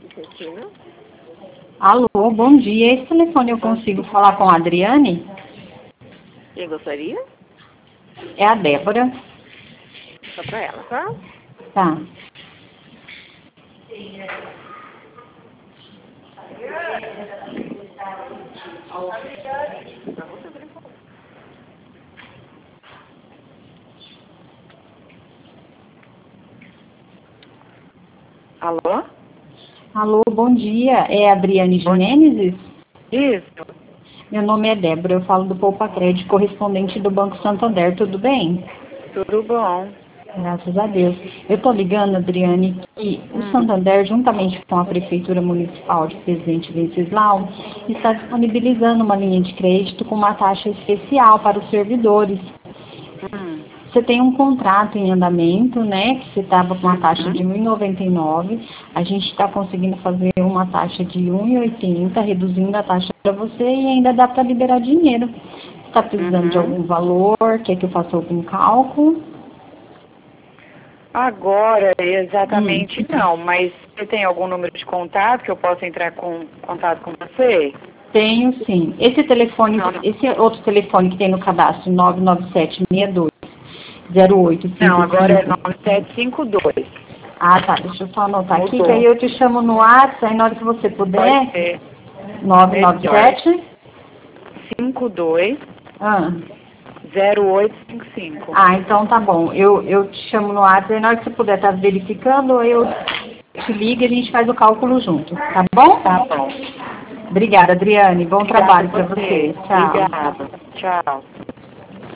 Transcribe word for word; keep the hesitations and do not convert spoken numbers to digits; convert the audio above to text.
Cristina? Alô, bom dia. Esse telefone eu consigo falar com a Adriane? Quem gostaria? É a Débora. Só pra ela, tá? Tá. Alô? Alô, bom dia. É a Adriane Gênesis? Isso. Meu nome é Débora, eu falo do Poupa Crédito, correspondente do Banco Santander, tudo bem? Tudo bom. Graças a Deus. Eu estou ligando, Adriane, que o Hum. Santander, juntamente com a Prefeitura Municipal de Presidente Venceslau, está disponibilizando uma linha de crédito com uma taxa especial para os servidores. Hum. Você tem um contrato em andamento, né, que você estava com uma taxa de um real e noventa e nove centavos. A gente está conseguindo fazer uma taxa de um real e oitenta centavos, reduzindo a taxa para você e ainda dá para liberar dinheiro. Você está precisando de Uhum. algum valor? Quer que eu faça algum cálculo? Agora, exatamente Hum. não, mas você tem algum número de contato que eu possa entrar com contato com você? Tenho sim. Esse telefone, Não, esse outro telefone que tem no cadastro, nove nove sete seis dois zero oito não, cinco agora é cinco. nove sete cinco dois. Ah, tá. Deixa eu só anotar aqui, que aí Mudou. eu te chamo no WhatsApp, aí na hora que você Pode puder, ser. nove nove Melhor. sete. cinco dois Ah, zero oito cinco cinco. ah, então tá bom. Eu, eu te chamo no WhatsApp, aí na hora que você puder estar verificando, eu te ligo e a gente faz o cálculo junto, tá bom? Tá bom. Obrigada, Adriane. Bom Obrigada a trabalho para você. você. Tchau. Obrigada. Tchau.